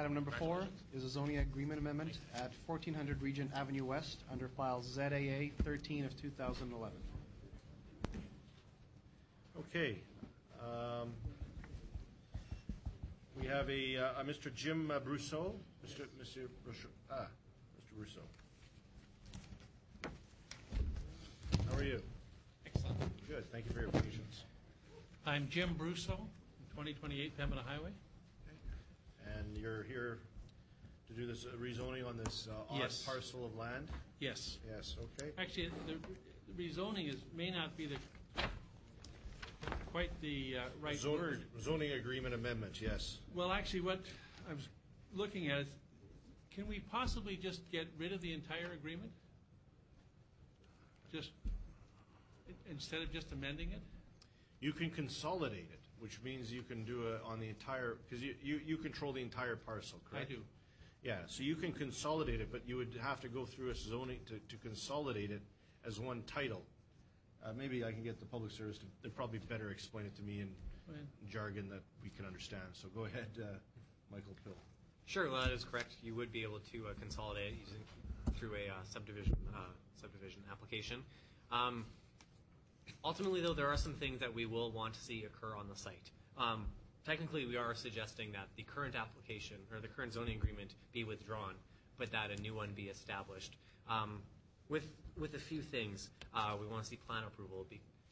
Item number 4 is a zoning agreement amendment at 1400 Regent Avenue West under file ZAA 13 of 2011. Okay. We have a Mr. Jim Brousseau. Mr. Brousseau. How are you? Excellent. Good. Thank you for your patience. I'm Jim Brousseau, 2028 Pembina Highway. And you're here to do this rezoning on this odd Yes. parcel of land? Yes. Yes, okay. Actually, the rezoning may not be quite the right word. Zoning agreement amendment, yes. Well, actually, what I was looking at is, can we possibly just get rid of the entire agreement? Just instead of just amending it? You can consolidate it, which means you can do it on the entire, because you control the entire parcel, correct? I do. Yeah, so you can consolidate it, but you would have to go through a zoning to consolidate it as one title. Maybe I can get the public service to, they'd probably better explain it to me in jargon that we can understand. So go ahead, Michael Pill. Sure, well, that is correct. You would be able to consolidate it through a subdivision application. Ultimately, though, there are some things that we will want to see occur on the site. Technically, we are suggesting that the current application or the current zoning agreement be withdrawn, but that a new one be established. With a few things, we want to see plan approval,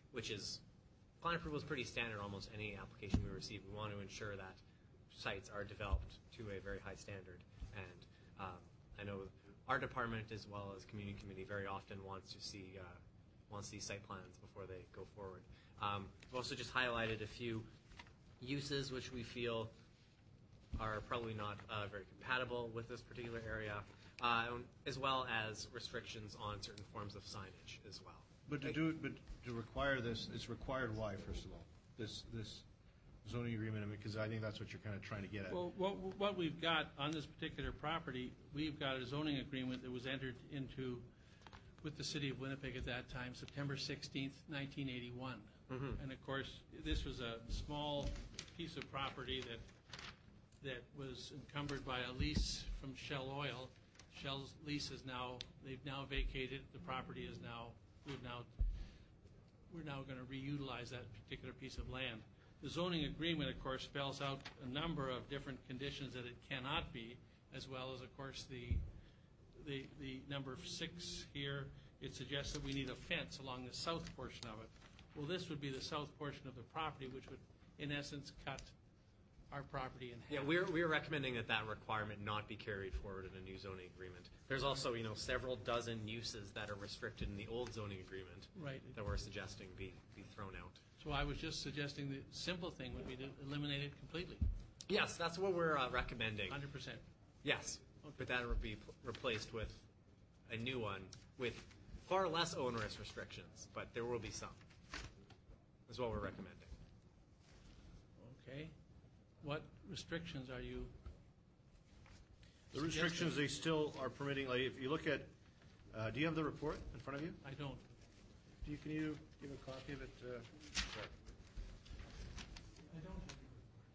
plan approval is pretty standard in almost any application we receive. We want to ensure that sites are developed to a very high standard, and I know our department as well as community committee very often wants to see site plans before they go forward. We've also just highlighted a few uses which we feel are probably not very compatible with this particular area, as well as restrictions on certain forms of signage as well. But to require this, it's required why, first of all? This zoning agreement, because I think that's what you're kind of trying to get at. Well, what we've got on this particular property, we've got a zoning agreement that was entered into with the city of Winnipeg at that time, September 16th, 1981. Mm-hmm. And of course, this was a small piece of property that was encumbered by a lease from Shell Oil. Shell's lease is they've now vacated. The property is we're now going to reutilize that particular piece of land. The zoning agreement, of course, spells out a number of different conditions that it cannot be, as well as, of course, the number 6 here. It suggests that we need a fence along the south portion of it. Well, this would be the south portion of the property, which would, in essence, cut our property in half. Yeah, we're recommending that requirement not be carried forward in a new zoning agreement. There's also, several dozen uses that are restricted in the old zoning agreement, right, that we're suggesting be thrown out. So I was just suggesting the simple thing would be to eliminate it completely. Yes, that's what we're recommending. 100%. Yes, okay. But that would be replaced with a new one with far less onerous restrictions, but there will be some. That's what we're recommending. Okay. What restrictions are you The restrictions, they still are permitting, like if you look at, do you have the report in front of you? I don't. Can you give a copy of it? Sorry. I don't have the report.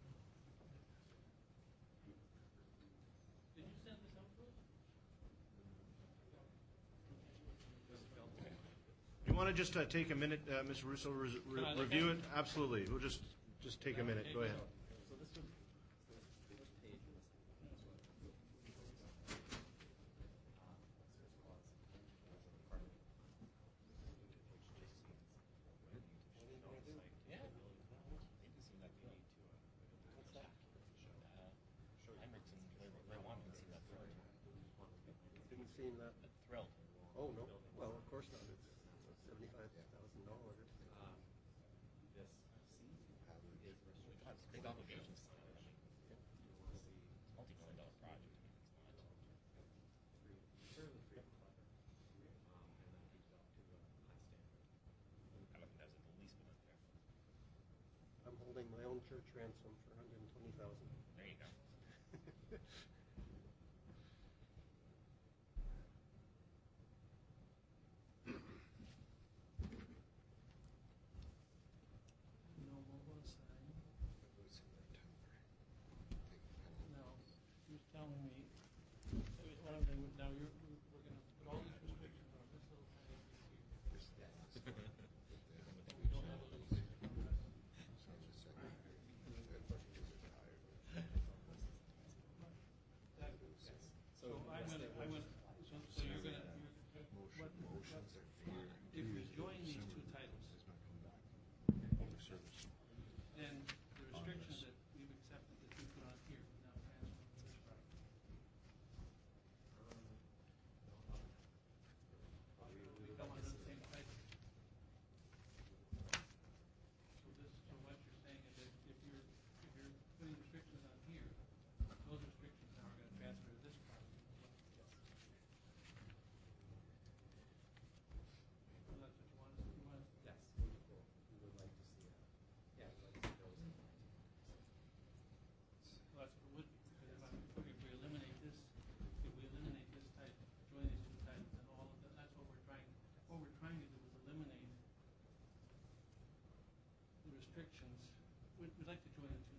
Did you send this out to us? You want to just take a minute, Mr. Russo, review it? Absolutely. We'll just take a minute. Go ahead. So this was the first page in this. Didn't seem that Thrilled. Oh no! Well, of course not. It's $75,000. This is restricted. Big obligations. Multi-million-dollar project. It's not fairly free and clever, and then keeps up to a high standard. I don't think that's the least bit unfair. I'm holding my own church ransom for $120,000. There you go. No mobile sign. No. now we're going to put all these restrictions on this little tiny piece here. We don't have a little section on this. So so you're going to, if we join these two titles, then the restrictions that we've accepted that we put on here will now transfer to this property. We come under the same title. So what you're saying is that if you're putting restrictions on here, those restrictions now are going to transfer to this property. So that's what you want us to do? Yes, we would like to see that. Yeah, we'd like to see those. Well, that's what it would be, because if we eliminate this type, join these two titles, then all of that, that's what we're trying to do is eliminate the restrictions. We'd like to join the two